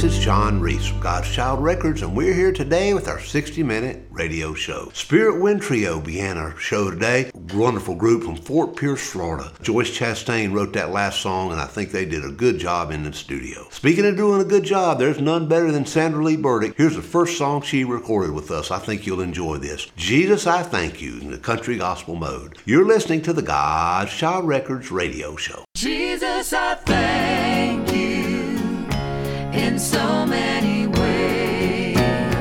This is John Reese from God's Child Records, and we're here today with our 60-minute radio show. Spirit Wind Trio began our show today. Wonderful group from Fort Pierce, Florida. Joyce Chastain wrote that last song, and I think they did a good job in the studio. Speaking of doing a good job, there's none better than Sandra Lee Burdick. Here's the first song she recorded with us. I think you'll enjoy this. Jesus, I Thank You, in the country gospel mode. You're listening to the God's Child Records radio show. Jesus, I thank you in so many ways.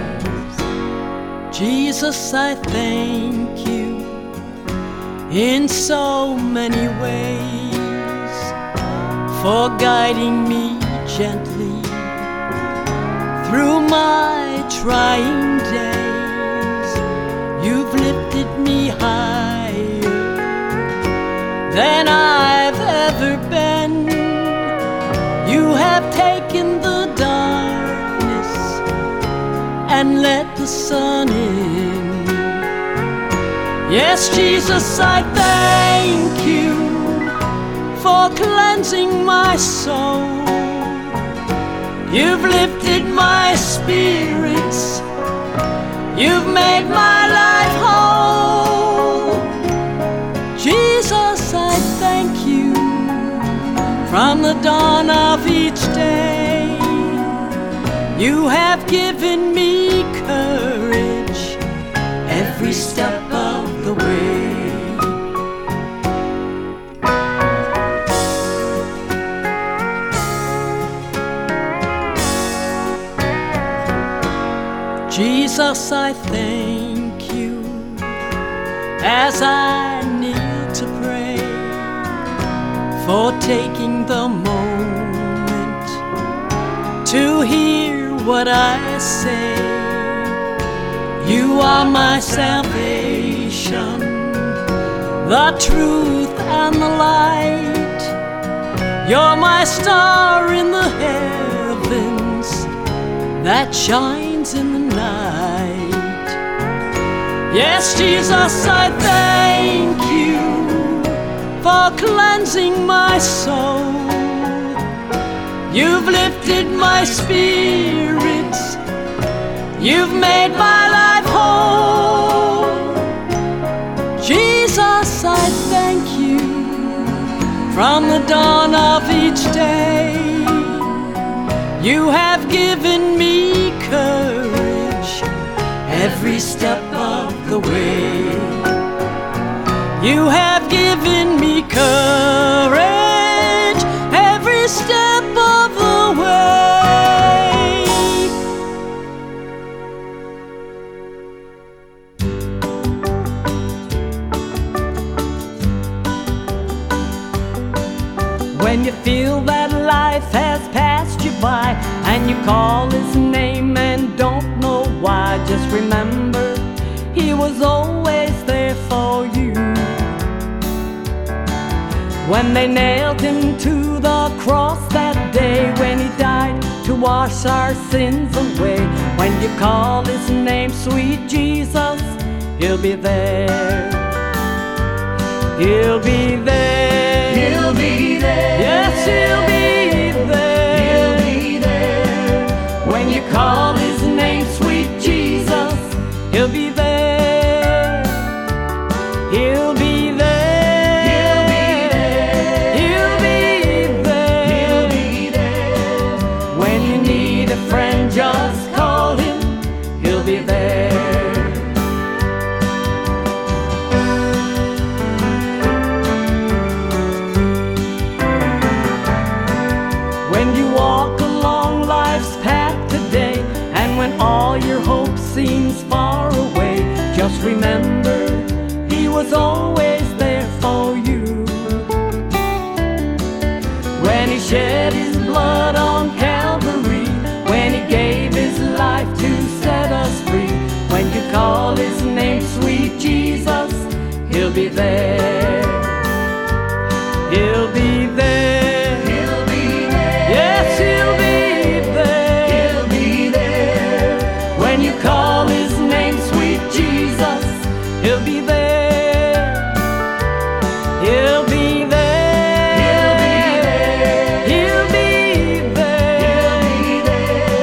Jesus, I thank you in so many ways for guiding me gently through my trying days. You've lifted me higher than I've ever been. You have taken the darkness and let the sun in. Yes, Jesus, I thank you for cleansing my soul. You've lifted my spirits. You've made my life whole. Jesus, I thank you from the dawn of each day. You have given me courage every step of the way. Jesus, I thank you as I kneel to pray, for taking the moment to hear what I say. You are my salvation, the truth and the light. You're my star in the heavens that shines in the night. Yes, Jesus, I thank you for cleansing my soul. You've lifted my spirits. You've made my life whole. Jesus, I thank you from the dawn of each day. You have given me courage every step of the way. You have given me courage every step of the way. When you feel that life has passed you by and you call his name and don't know why, just remember he was always there for you. When they nailed him to the cross that day, when he died to wash our sins away, when you call his name, sweet Jesus, he'll be there. He'll be there. He'll be there. Yes, he'll be there. He'll be there. When you call his name, sweet Jesus, he'll be there. He'll be there. He'll be there. He'll be there. He'll be there. When you need a friend, just call him. He'll be there. When you walk along life's path today, and when all your hope seems far away, just remember he was always there for you. When he shed his blood on Calvary, when he gave his life to set us free, when you call his name, sweet Jesus, he'll be there. He'll be there. He'll be there. Yes, he'll be there. He'll be there. When you call his name, sweet Jesus, he'll be there. He'll be there. He'll be there. He'll be there. He'll be there.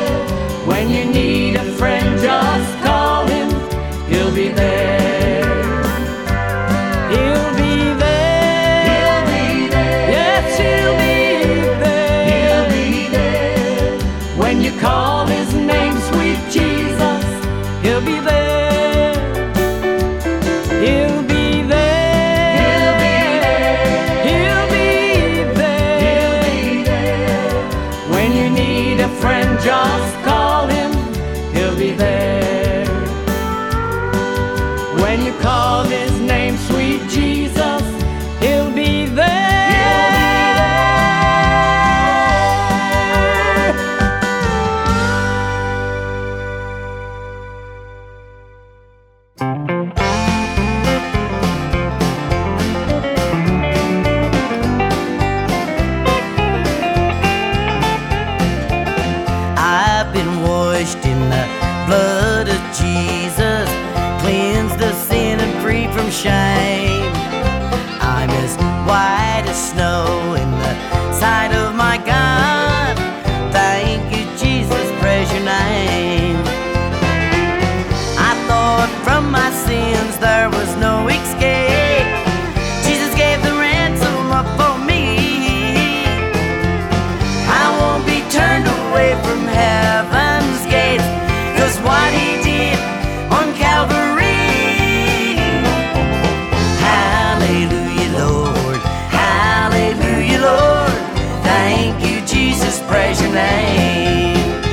name.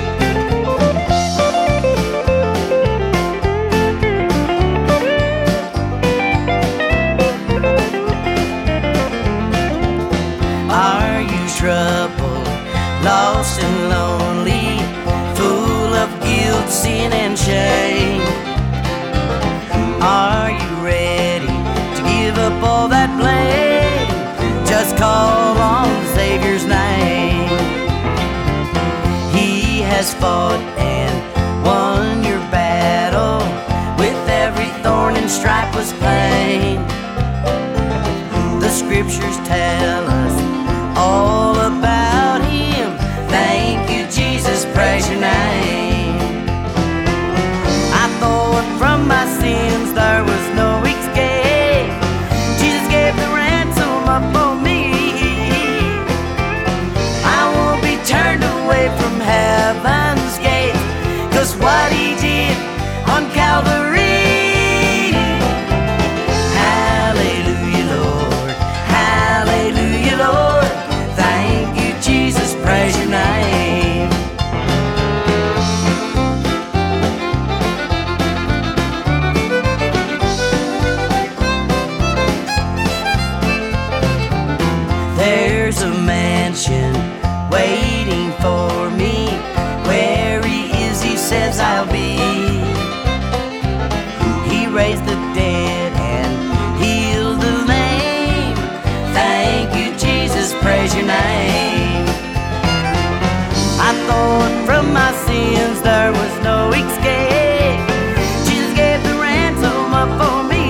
Are you troubled, lost and lonely, full of guilt, sin and shame? Are you ready to give up all that blame? Just call on the Savior's name. He has fought and won your battle. With every thorn and stripe was plain. The scriptures tell us all about Him. Thank you, Jesus, praise your name. I thought from my sins there was no escape. Jesus gave the ransom up for me. I won't be turned away from heaven's gate, 'cause what He did on Calvary. Hallelujah, Lord. Hallelujah, Lord. Thank you, Jesus, praise your name. There's a mansion waiting for me. Where He is, He says I'll be. He raised the dead and healed the lame. Thank you, Jesus, praise your name. I thought from my sins there was no escape. Jesus gave the ransom up for me.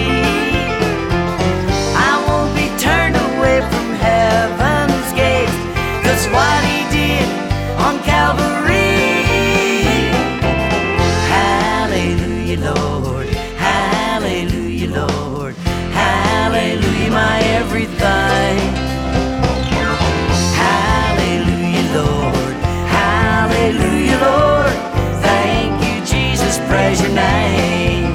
I won't be turned away from heaven's gates, 'cause what He did on Calvary. Hallelujah, Lord. Hallelujah, Lord. Hallelujah, my everything. Hallelujah, Lord. Hallelujah, Lord. Thank you, Jesus, praise your name.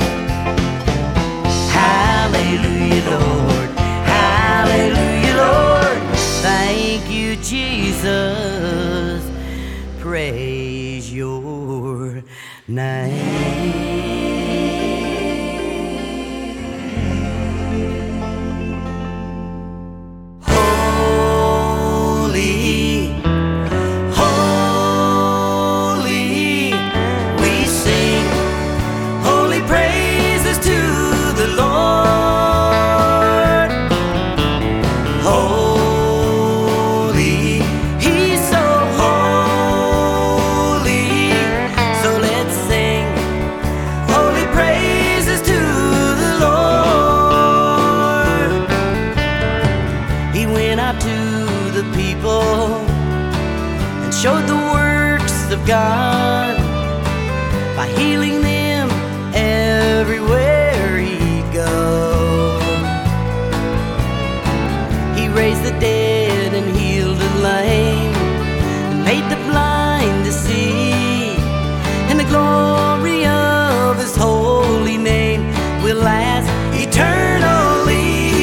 Hallelujah, Lord. Hallelujah, Lord. Thank you, Jesus, praise your name. Holy, holy, we sing holy praises to the Lord. Holy, He's so holy. So let's sing holy praises to the Lord. He went out to the people and showed the works of God by healing them everywhere He'd go. He raised the dead and healed the lame and made the blind to see. And the glory of His holy name will last eternally.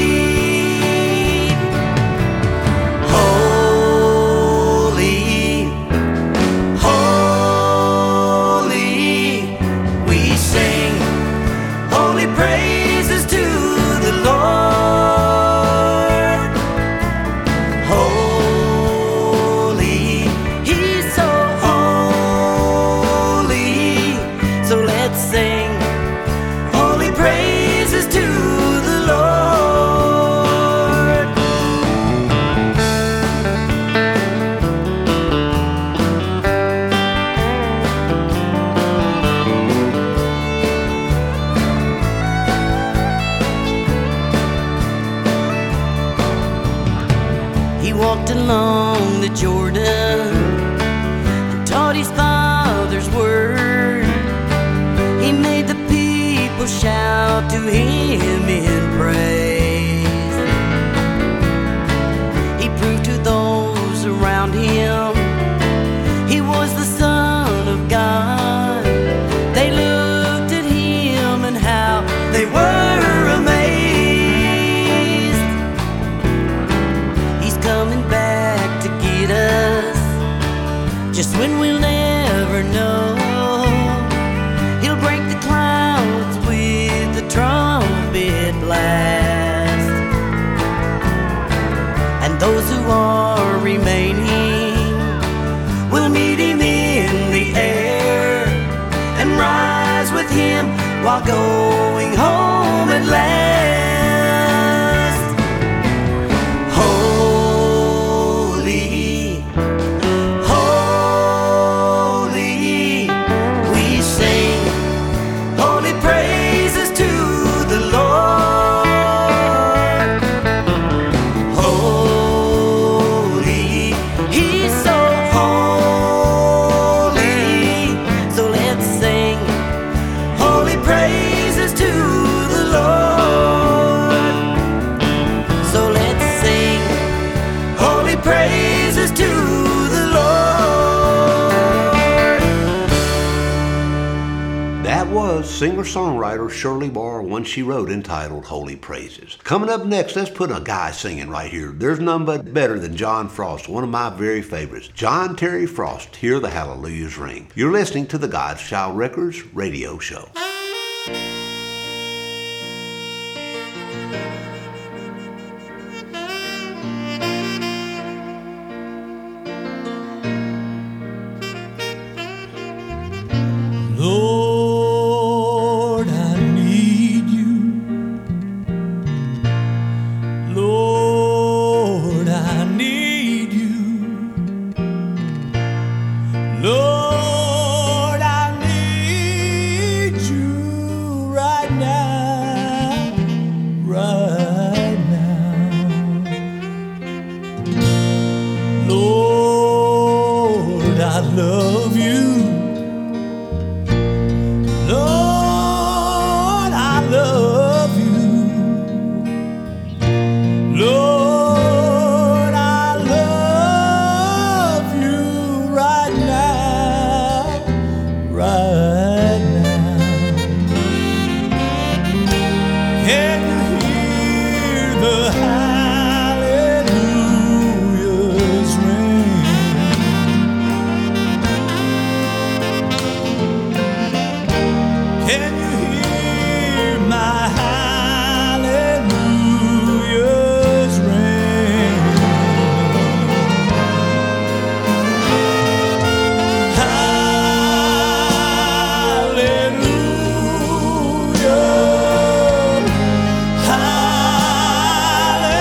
Holy, holy, we sing holy praises to the Lord. Holy, He's so holy. So let's sing holy praises to the Lord. He walked along the Jordan and taught His Father's word. He made the people shout to Him in praise. He proved to those around Him He was the Son of God. They looked at Him and how they were amazed. He's coming back to get us. those who are remaining will meet him in the air and rise with him while going home at last. Holy, holy, we sing holy praises to the Lord. Holy, he's so holy, so let's sing holy praises to the Lord. So let's sing holy praises to the Lord. That was singer-songwriter Shirley Barr, one she wrote entitled Holy Praises. Coming up next, let's put a guy singing right here. There's none but better than John Frost, one of my very favorites. John Terry Frost, Hear the Hallelujahs Ring. You're listening to the God's Child Records radio show. Lord, I need you. Lord, I need you. Lord, I need you right now, right now. Lord, I love you. Lord, I love you. Lord, I love you right now, right now. Can you hear the hallelujahs ring? Can you hear my hallelujahs ring? Hallelujah, hallelujah.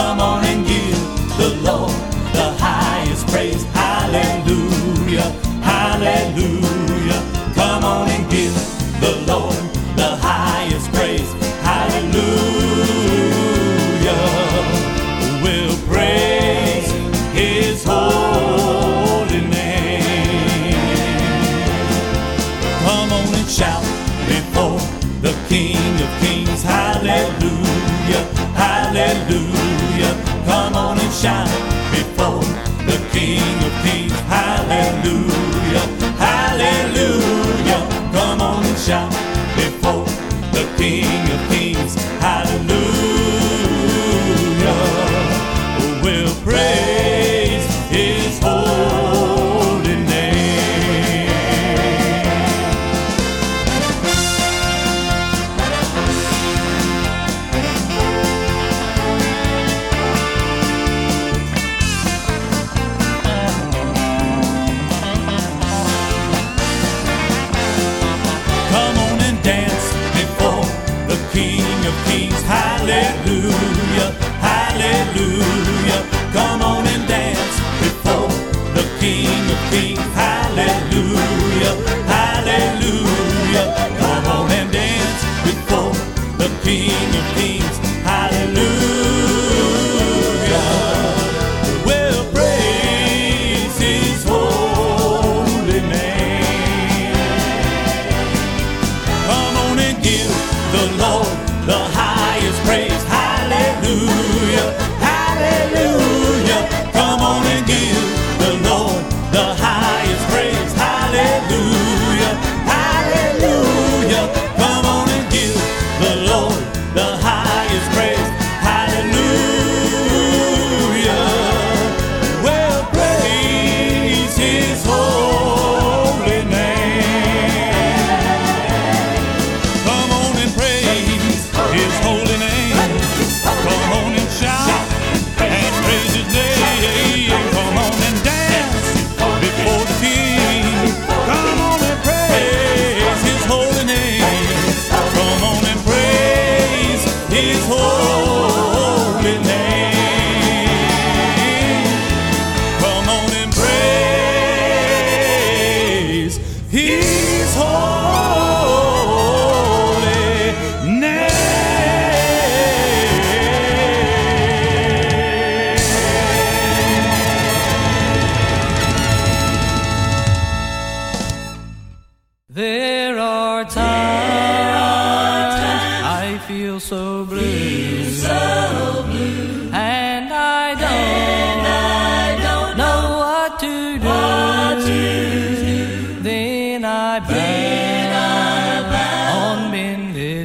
Come on and give the Lord the highest praise. Hallelujah, hallelujah. Come on and give the Lord the highest praise. Hallelujah. We'll praise His holy name. Come on and shout before the King of Kings. Hallelujah, hallelujah. Come on and shout before the King of Kings. Hallelujah, hallelujah. Come on and shout before the King of Kings. Hallelujah. We'll praise His holy name. Come on and dance before the King of Kings. Hallelujah, hallelujah. Come on and dance before the King of Kings. Hallelujah, hallelujah. Come on and dance before the King of Kings. Hallelujah. We'll praise His holy name. Come on and give the Lord the highest praise. Hallelujah, hallelujah. Come on and give the Lord the highest praise. Hallelujah, hallelujah. Come on and give the Lord the highest praise. Hallelujah. We'll praise His holy name. Come on and praise His holy name. Come on and shout and praise His name. Come on and dance before the King. Come on and praise His holy name. Come on and praise His holy name. Come on and praise His holy name. There are times I feel so blue, and I don't know what to do. Then I bow on bended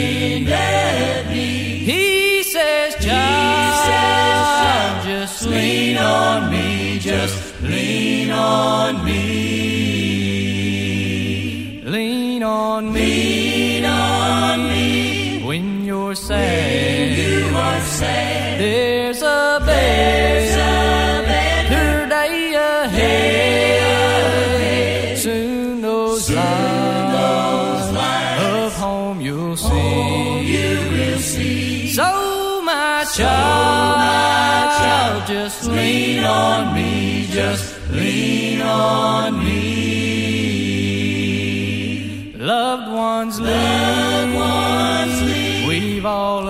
knee. He says, child, just lean on me, just lean on me. Lean on me when you're sad. There's a better day ahead. Soon those lights of home you'll see. So my child, just lean on me, just lean on me. Loved ones leave, we've all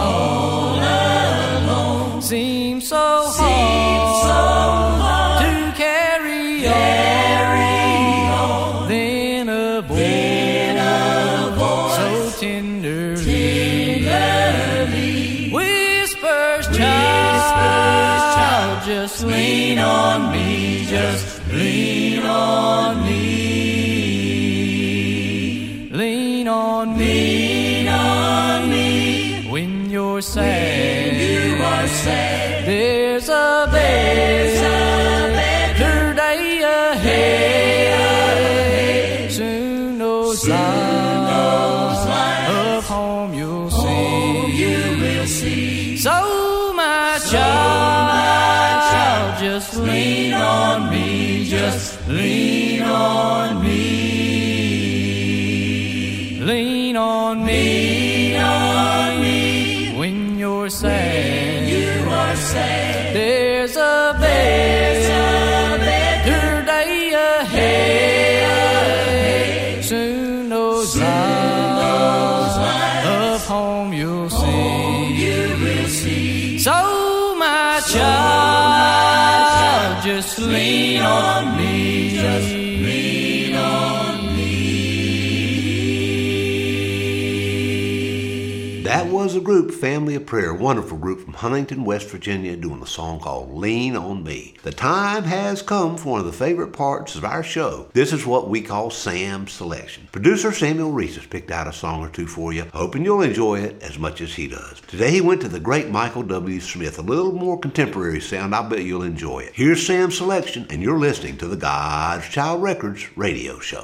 alone. Seems so hard to carry on. Then a voice so tenderly whispers, child, just lean on me, just lean on me. Lean on me when you're sad. There's a better day ahead. Soon those lights of home you'll see. So my child, just lean on me, just lean on me. Lean on me when you're sad. say there's a better day ahead. Soon those lines of home you'll see. So my child, just lean on me. Just lean on me. That was a group, Family of Prayer, wonderful group from Huntington, West Virginia, doing a song called Lean on Me. The time has come for one of the favorite parts of our show. This is what we call Sam's Selection. Producer Samuel Reese has picked out a song or two for you, hoping you'll enjoy it as much as he does. Today he went to the great Michael W. Smith, a little more contemporary sound. I bet you'll enjoy it. Here's Sam's Selection, and you're listening to the God's Child Records radio show.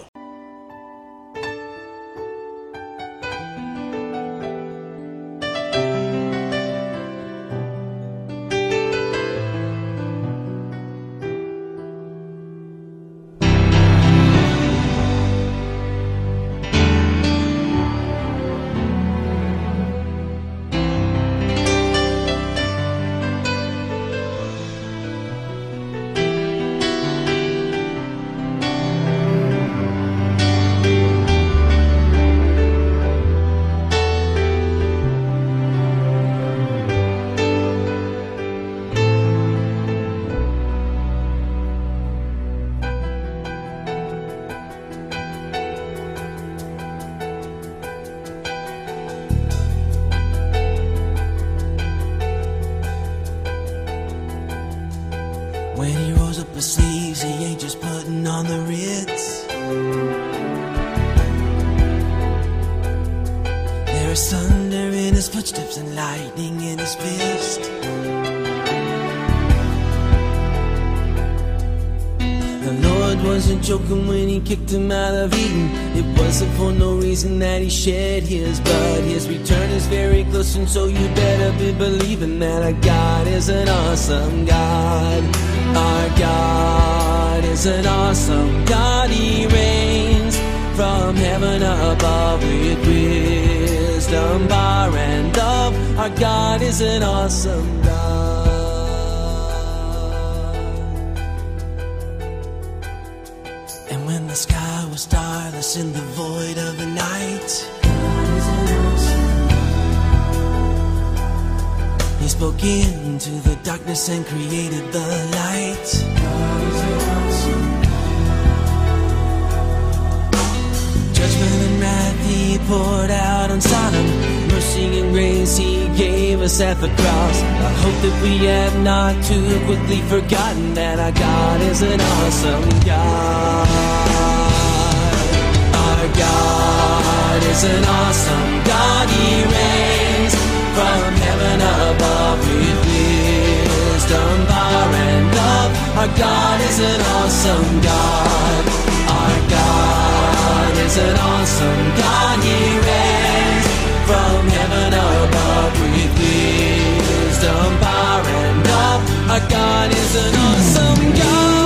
When he rolls up his sleeves, he ain't just putting on the Ritz. There is thunder in his footsteps and lightning in his fist. The Lord wasn't joking when he kicked him out of Eden. It wasn't for no reason that he shed his blood. His return is very close, and so you better be believing that our God is an awesome God. Our God is an awesome God. He reigns from heaven above with wisdom, power, and love. Our God is an awesome God. And when the sky was starless in the void of the night, God is an awesome God. He spoke into the darkness and created the light. God is an awesome God. Judgment and wrath he poured out on Sodom. Mercy and grace he gave us at the cross. I hope that we have not too quickly forgotten that our God is an awesome God. Our God is an awesome God. He reigns from heaven above with wisdom, power, and love. Our God is an awesome God. Our God is an awesome God. He reigns from heaven above with wisdom, power, and love. Our God is an awesome God.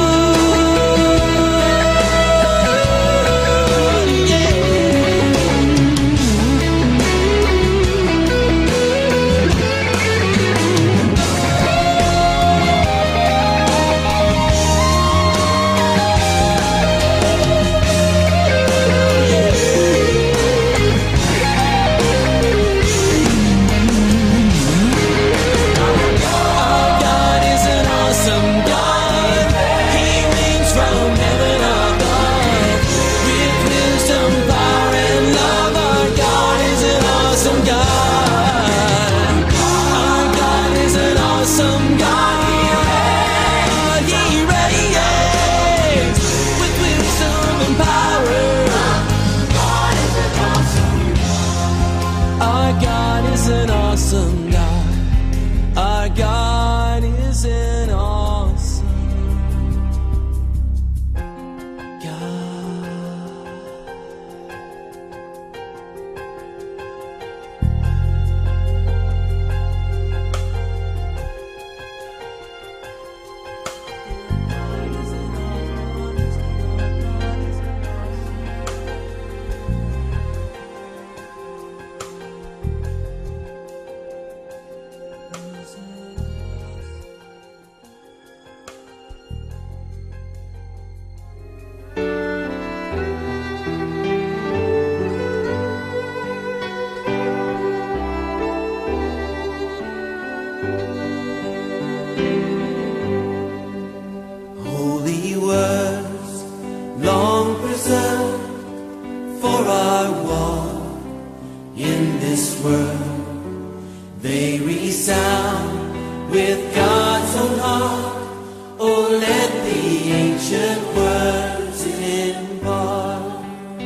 Holy words, long preserved for our walk in this world, they resound with God's own heart. Oh, let the ancient words impart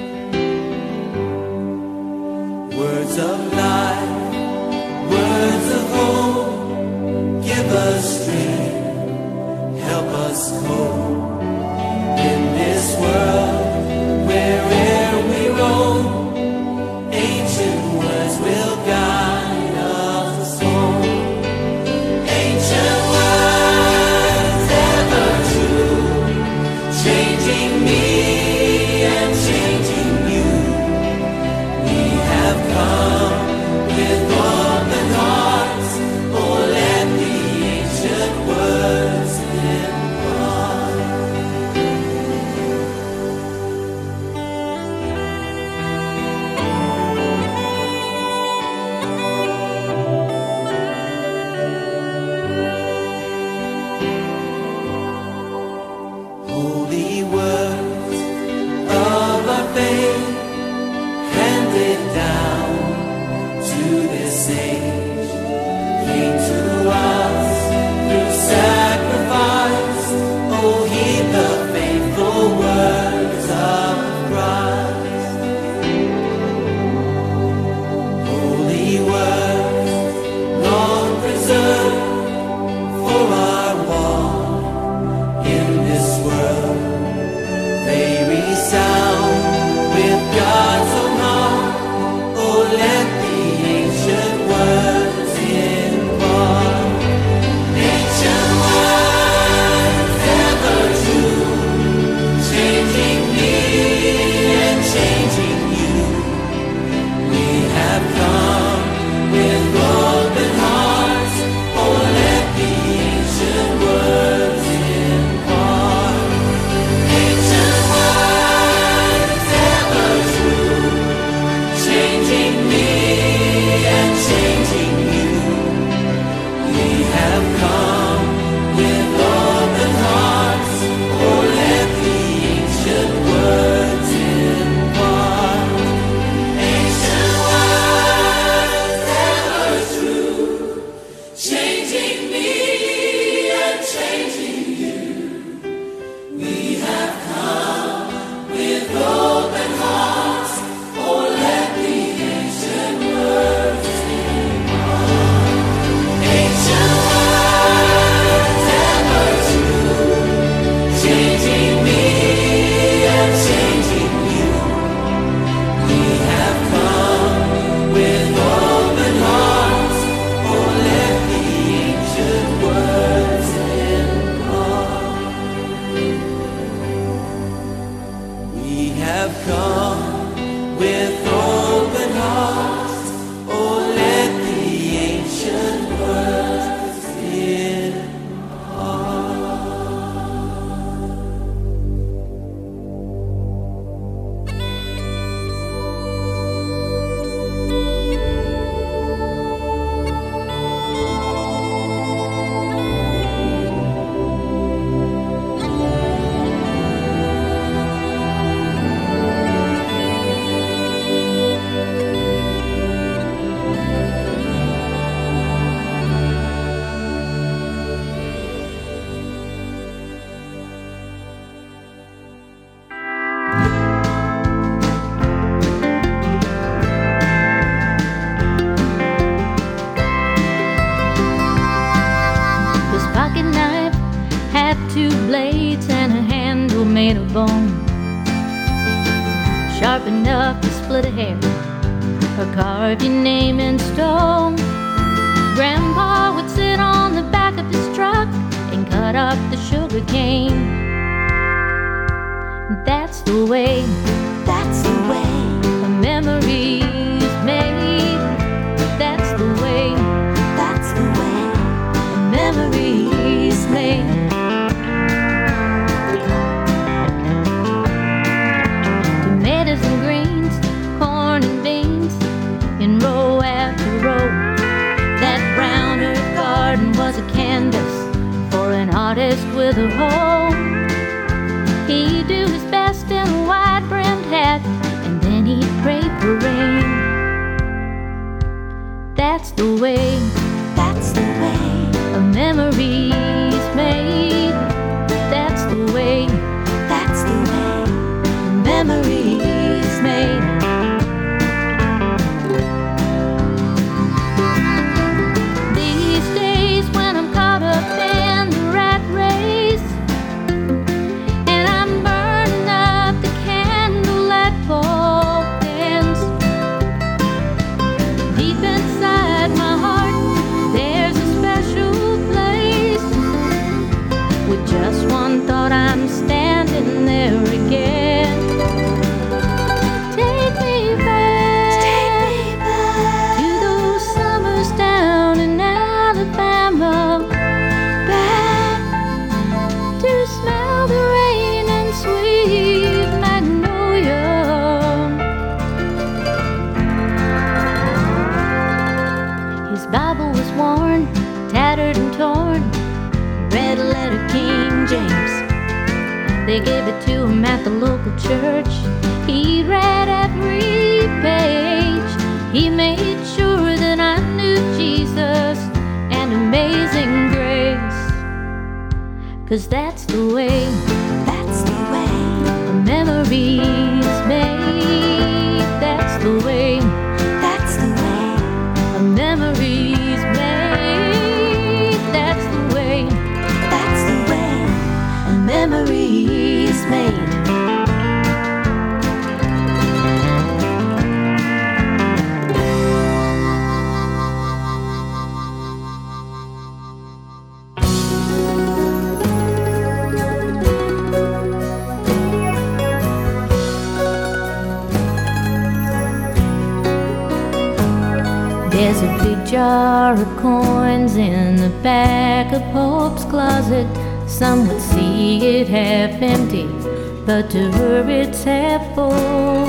words of life, words of hope. Give us strength, help us cope in this world where'er we roam. Ancient words will guide us home. Ancient words, ever true, changing me and changing you. We have come with open hearts. Oh, let the ancient words impart. Holy words of our faith, handed down to this age, came to us through sacrifice. Oh, heed the faithful words of Christ. Holy words, long preserved for our walk in this world, they resound with God's own heart. Oh, let the ancient words impart. Ancient words, ever true, changing me and changing you. We have come with open hearts. Oh, let the ancient words impart. Ancient words, ever true, changing me and changing you. We have come with open hearts. Oh, let the ancient words impart. Ancient words, ever true, changing me and changing you. We have come with open hearts. Oh, let the ancient words impart. Ancient words, ever true, changing me and changing you. We have come with open hearts. Oh, let the ancient words impart. We have come with open hearts. Oh, let the ancient words impart. This pocket knife had 2 blades and a handle made of bone, sharp enough to split a hair or carve your name in stone. Grandpa would sit on the back of his truck and cut up the sugar cane. That's the way a memory is made. That's the way a memory is made. Tomatoes and greens, corn and beans, in row after row. That brown earth garden wrist with a hoe. He'd do his best in a wide-brimmed hat, and then he'd pray for rain. That's the way a memory's made. That's the way a memory's made. These days when I'm caught up in the rat race, and I'm burning up the candle at both ends, deep inside my heart there's a special place. With just one thought I'm standing there again. Take me back to those summers down in Alabama, back to smell the rain and sweet magnolia. His Bible was worn, tattered and torn, red letter King James. They gave it to him at the local church. He read every page. He made sure that I knew Jesus and Amazing Grace. 'Cause that's the way a memory's made. That's the way a memory's made. That's the way a memory's made. There's a big jar of coins in the back of Pope's closet. Some would see it half empty, but to her it's half full.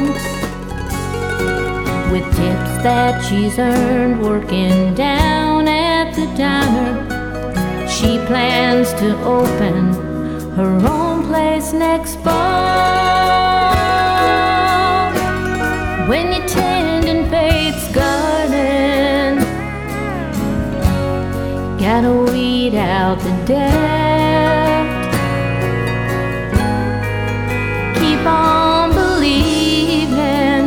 With tips that she's earned working down at the diner, she plans to open her own place next fall. When you're tending faith's garden, gotta weed out the doubt. Keep on believing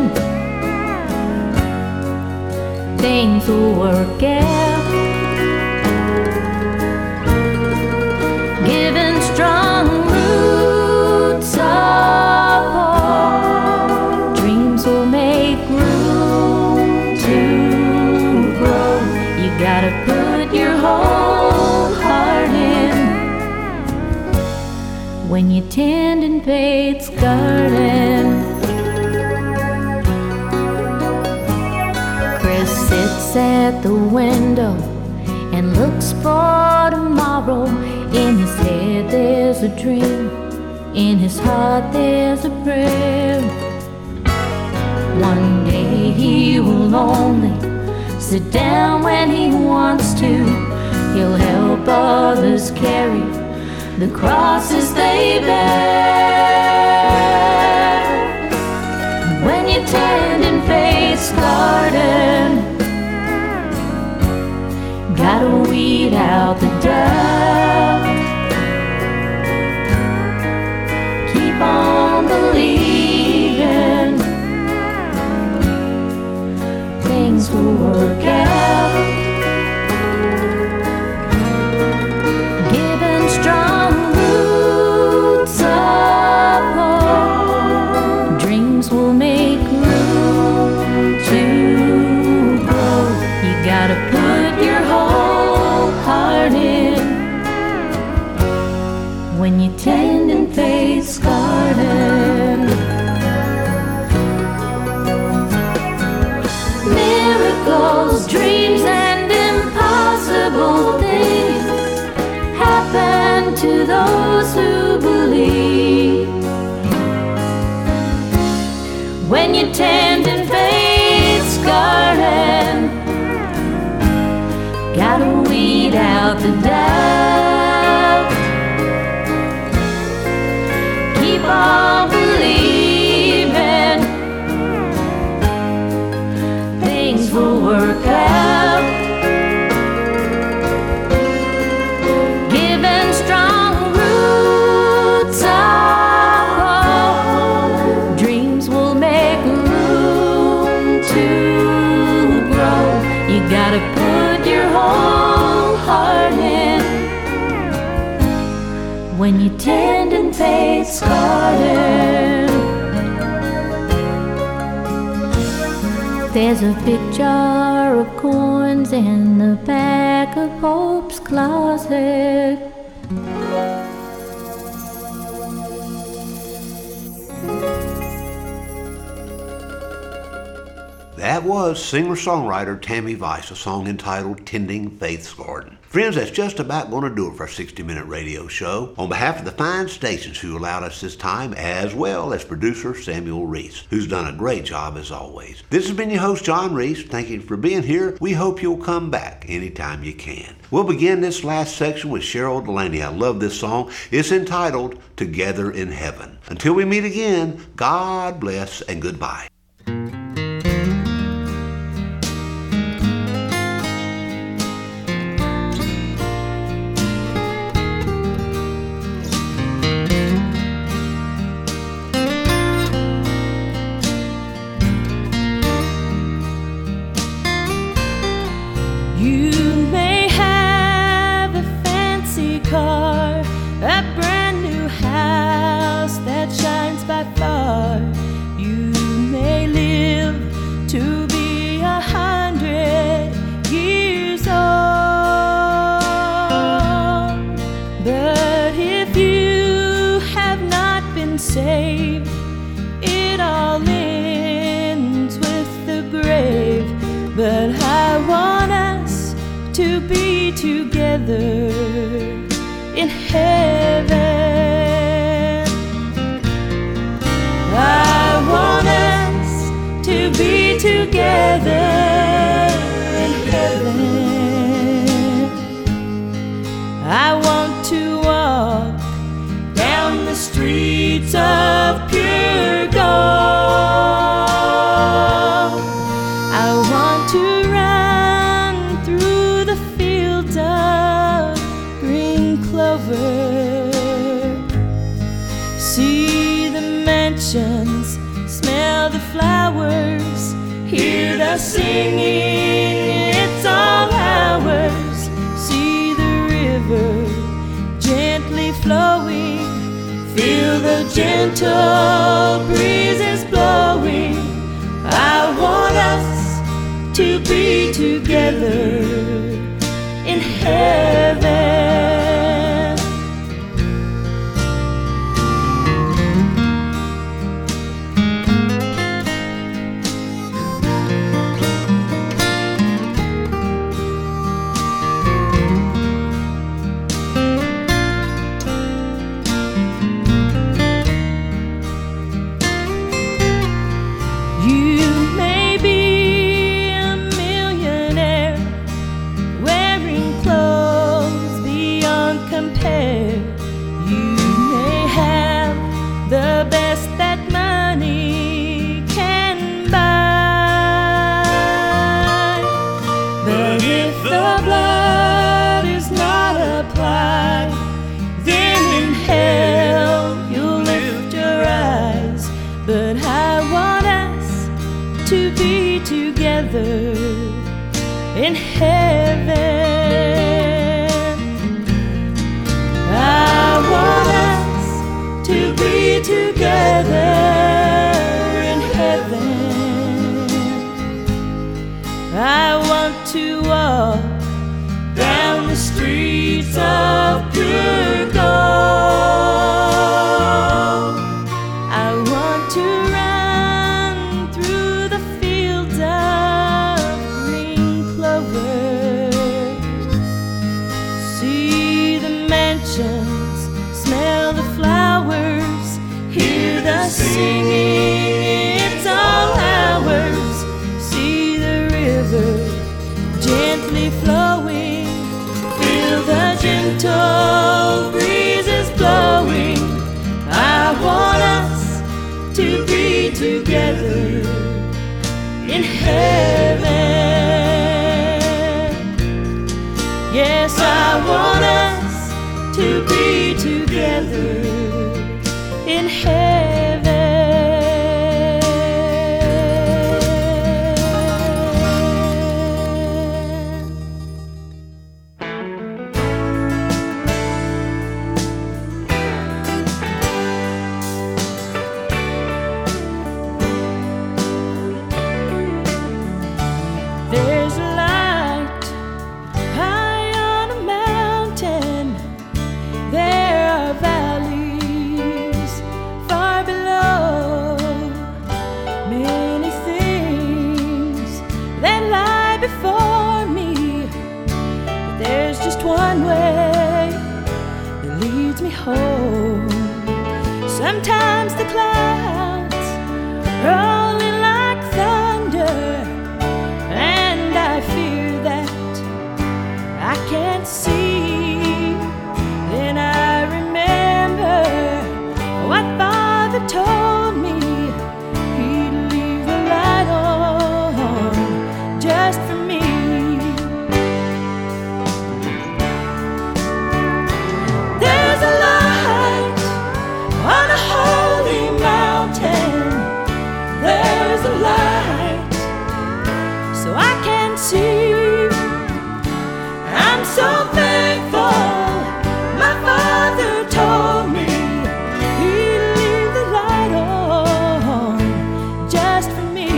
things will work out. Giving strong root support, dreams will make room to grow. You gotta put your whole heart in when you're tending faith's garden. Chris sits at the window and looks for tomorrow. In his head there's a dream, in his heart there's a prayer. One day he will only sit down when he wants to. He'll help others carry the crosses they bear. When you're tending faith's garden, gotta weed out the doubt. Keep on believing things will work out. Giving strong root support, dreams will make room to grow. You gotta put your whole heart in when you're tending faith's garden. Miracles, dreams, and impossible things happen to those who believe. When you're tending faith's garden, gotta weed out the doubt. when you're tending faith's garden. There's a big jar of coins in the back of Hope's closet. That was singer-songwriter Tammy Vice, a song entitled Tending Faith's Garden. Friends, that's just about going to do it for our 60-minute radio show. On behalf of the fine stations who allowed us this time, as well as producer Samuel Reese, who's done a great job as always. This has been your host, John Reese. Thank you for being here. We hope you'll come back anytime you can. We'll begin this last section with Cheryl Delaney. I love this song. It's entitled Together in Heaven. Until we meet again, God bless and goodbye. Together in heaven, I want us to be together in heaven. I want to walk down the streets of pure gold. I want to see the mansions, smell the flowers, hear the singing, it's all ours. See the river gently flowing, feel the gentle breezes blowing. I want us to be together in heaven. In heaven, I want us to be together in heaven. I want to walk down the streets of pure gold. I want to run through the fields of green clover, see the mansions, smell the flowers, hear the singing, it's all ours. See the river gently flowing, feel the gentle breezes blowing. I want us to be together in heaven. Yes, I want us to be together in heaven. me home. Sometimes the clouds rolling like thunder, and I fear that I can't see. Then I remember what Father told me. He'd leave the light on just for me. There's a light on a holy mountain. There's a light so I can see. I'm so thankful my Father told me he'd leave the light on just for me.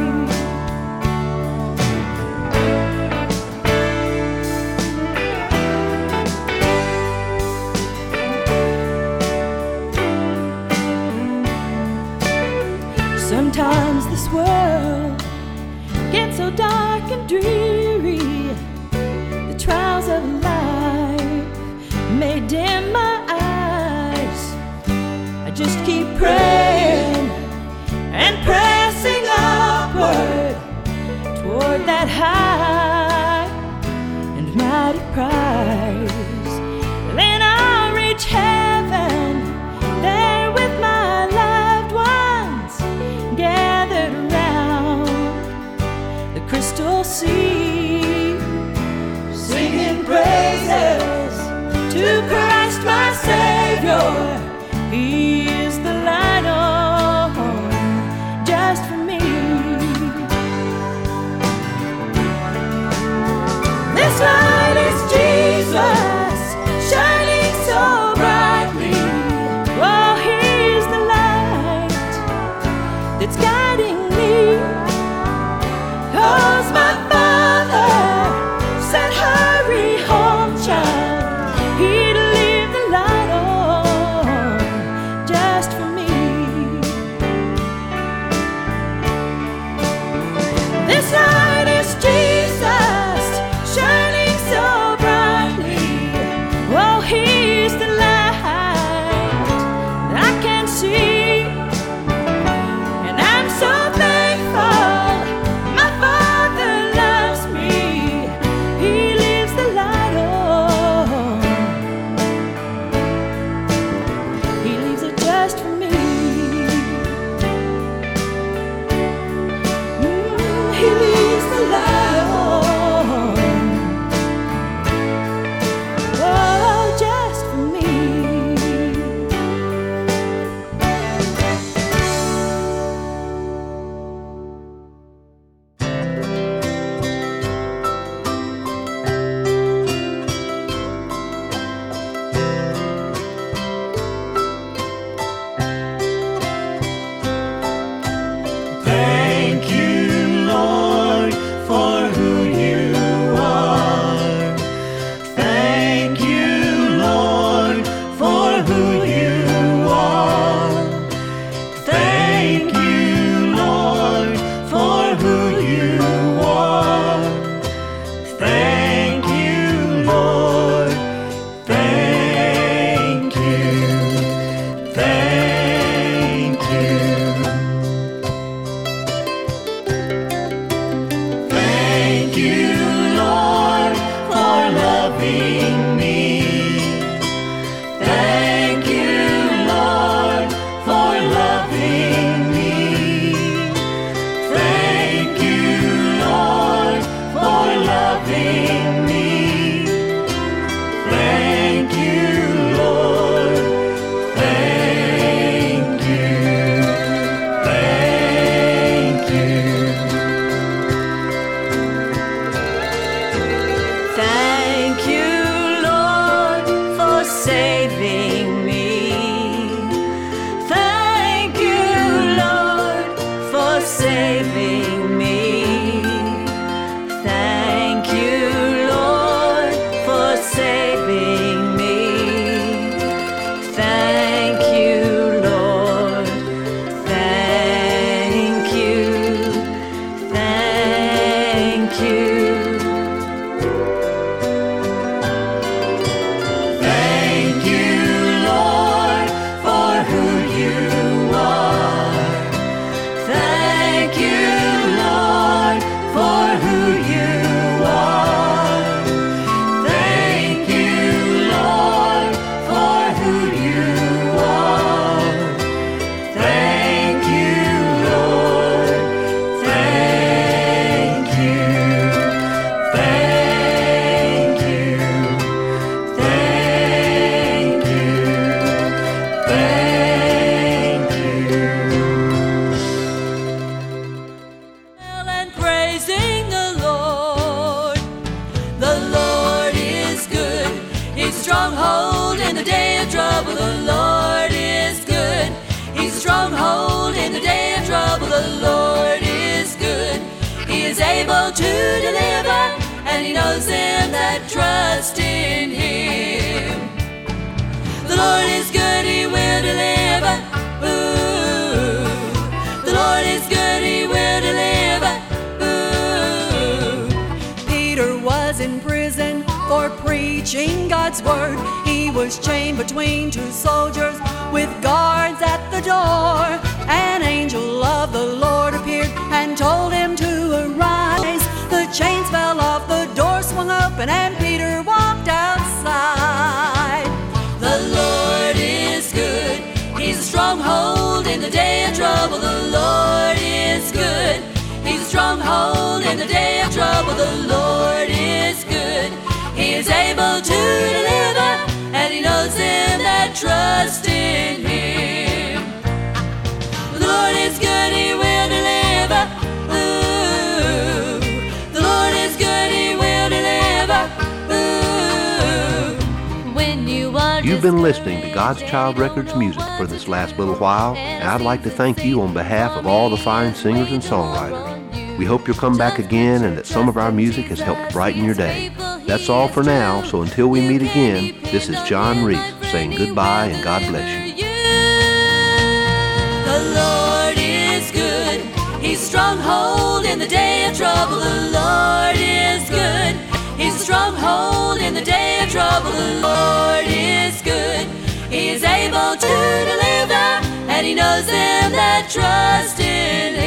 Sometimes this world gets so dark and dreary. The trials of life may dim my eyes. I just keep praying and pressing upward toward that high and mighty prize. Then I'll reach heaven, there with my loved ones gathered around the crystal sea, singing praises to Christ my Savior. He is the light on just for me. This light is Jesus shining so brightly. Oh, he's the light that's guiding me. 'Cause my Father said, hurry home, child. He'd leave the light on just for me. This light is Jesus shining so brightly. Oh, he's the light that I can see. And I'm so thankful my Father loves me. He leaves the light on. He leaves it just for me. He leaves the light on. Oh, just for me. Thank you, Lord, for who you are. Thank you, Lord, for who you are. Thank you, Lord, for who you are. Thank you, Lord. Thank you. Thank you. Thank you, Lord, for loving me. Thank you, Lord, for loving me. Thank you, Lord, for loving me. Thank you, Lord. Thank you. Thank you. Thank you, Lord, for saving me. Thank you, Lord, for saving me. Thank you, Lord, for saving me. Thank you, Lord. Thank you. Thank you. Thank you, stronghold in the day of trouble. The Lord is good. He's a stronghold in the day of trouble. The Lord is good. He is able to deliver, and He knows them that trust in Him. The Lord is good, He will deliver. Ooh. The Lord is good, He will deliver. Ooh. Peter was in prison for preaching God's word. He was chained between two soldiers with guards at the door. An angel of the Lord appeared and told him to arise. The chains fell off, the door swung open, and Peter walked outside. The Lord is good. He's a stronghold in the day of trouble. The Lord is good. He's a stronghold in the day of trouble. The Lord is good. He is able to deliver, and He knows them that trust in Him. The Lord is good, He will deliver. Ooh. The Lord is good, He will deliver. Ooh. When you are You've been listening to God's Child Records music for this last little while, and I'd like to thank you on behalf of all the fine singers and songwriters. We hope you'll come back again and that some of our music has helped brighten your day. That's all for now, so until we meet again, this is John Reese saying goodbye and God bless you. The Lord is good. He's a stronghold in the day of trouble. The Lord is good. He's a stronghold in the day of trouble. The Lord is good. He is able to deliver, and He knows them that trust in Him.